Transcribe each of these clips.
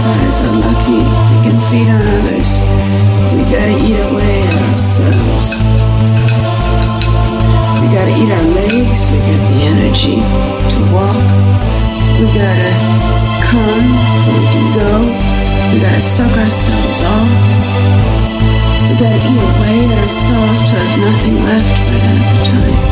vampires are lucky, they can feed on others. We gotta eat away at ourselves. We gotta eat our legs, we got the energy to walk. We gotta come so we can go. We gotta suck ourselves off. We gotta eat away at ourselves till there's nothing left but appetite.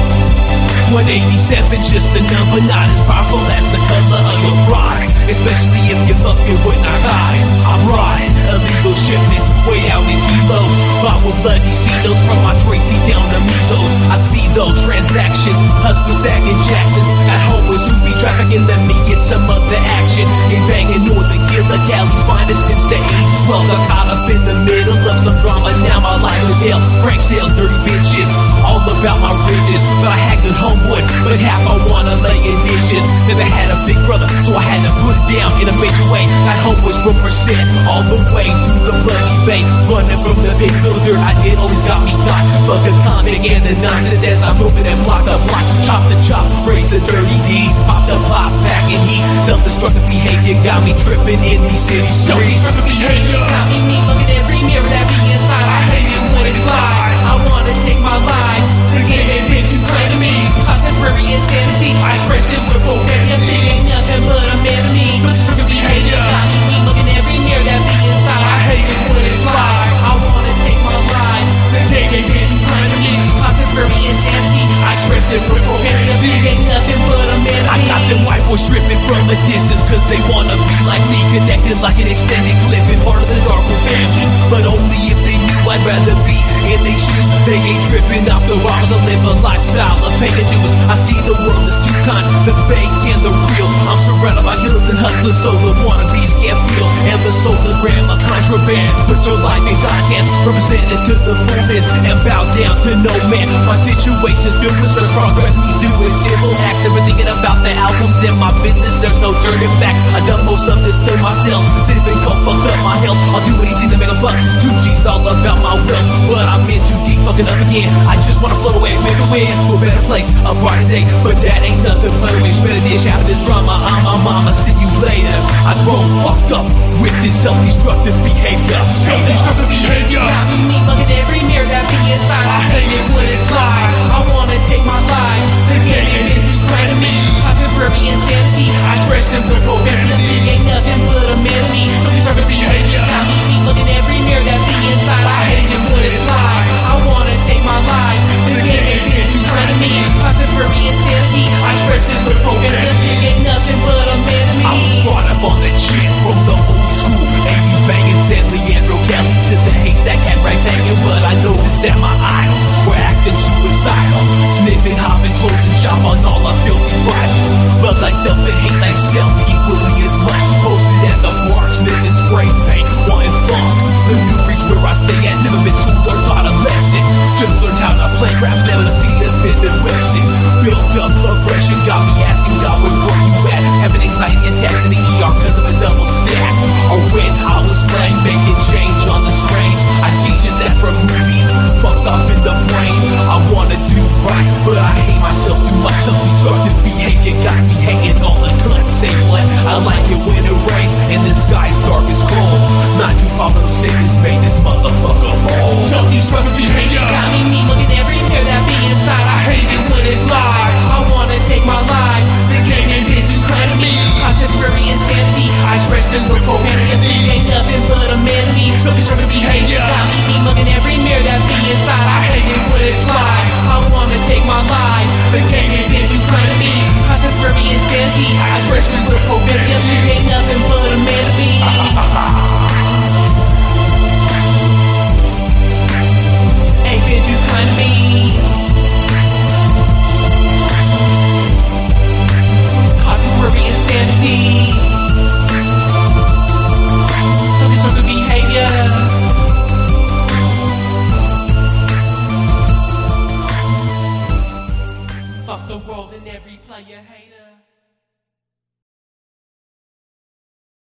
187's just a number, not as powerful as the color of your pride. Especially if you're fucking with narcotics. I'm riding illegal shipments way out in kilos. Bought with bloody seals from my Tracy down to Milos. I see those transactions, hustlers stacking Jacksons. At home with Soupy trafficking, let me get some of the action. Ain't banging Northern Killer, Cali's finest since the 80s. Well, got caught up in the middle of some drama, now my life is hell. Prank sales, dirty bitches, all about my riches. But I had good homeboys, but half I wanna lay in ditches. Never had a big brother, so I had to put it down in a major way. Got homeboys from percent all the way to the bloody bay. Running from the big little dirt, I did always got me caught. Fuck a convict and the nonsense as I'm moving and block to block. Chop the chop, raise the dirty deeds. Pop the pop, packing heat. Self-destructive behavior got me tripping in these city streets. Self-destructive behavior got me looking at every mirror that be inside. I hate it when it's lies. I wanna take my life. The game ain't been too kind to me. Contemporary insanity. I express it with profanity. Ain't nothing but a man to me. Self-destructive behavior got me looking at every mirror that be inside. I hate it when it's lies. I wanna take my life. The game ain't been too kind to me. Contemporary insanity. I express it with profanity. Ain't nothing but a man to me. I got them white boys tripping from a distance, cause they wanna be like me. Connected like an extended clip and part of the Darko family. But only if they knew I'd rather be in their shoes. They ain't tripping off the rocks. I live a lifestyle of paying dues. I see the world as two kinds, the fake and the real. I'm surrounded by killers and hustlers, so the wannabes can't feel. And the solargram of contraband. Put your life in God's hands, represent it to the fullest, and bow down to no man. My situation's filled with such progress. Me doing civil acts, never thinking about the outcomes in my business. There's no turning back. I done most of this to myself. Sit and go fuck up my health. I'll do anything to make a buck. 2G's all about my wealth, but I'm in too deep, fucking up again. I just wanna float away, make a win to a better place, a brighter day. But that ain't nothing but a wish. Better dish out of this drama. I'm my mama. See you later. I grown fucked up with this self-destructive behavior. Self-destructive behavior got me looking at every mirror that be inside. I hate it when it's lies. I wanna take my life. The game ain't been too kind to me. Contemporary insanity. I express it with profanity. Ain't nothing but a man to me. Self-destructive behavior got me looking at every mirror that be inside. I hate it when it's lies. I wanna take my life. The game ain't been too kind to me. Contemporary insanity. I express it with profanity. Ain't nothing but a man to me. I was brought up on that shit from the old school. 80s banging San Leandro Kelly to the haystack had rags hanging. But I noticed that my idols were acting suicidal. Sniffing, hopping, closing shop on all our filthy rivals. Love thyself and hate thyself equally as much. Posted at the park, sniffing spray paint, wanting funk. The new breach where I stay at, never been schooled or taught a lesson. Just learned how to play raps, never seen a Smith and Wesson. Built up aggression, got me asking God where you at. Having anxiety attacks in the ER cause of a double stack. Or when I was playing, making change on the strange. I see shit that from movies, fucked up in the brain. I wanna do right, but I hate myself too much. Self-destructive behavior got me hating all the cunts. Say what? I like it when it rains and the sky's dark as cold. Not too far, but I'm sick as made this motherfucker roll. Self-destructive behavior got me looking at every mirror that be inside. I hate it when it's lies. I wanna take my life. The game ain't been too kind to me. Contemporary insanity. I express it with profanity. Ain't nothing but a man to me. Self-destructive behavior got me looking at every mirror that be inside. I hate it when it's lies. I wanna take my life. The game ain't been too kind to me. Contemporary insanity. I express it with profanity.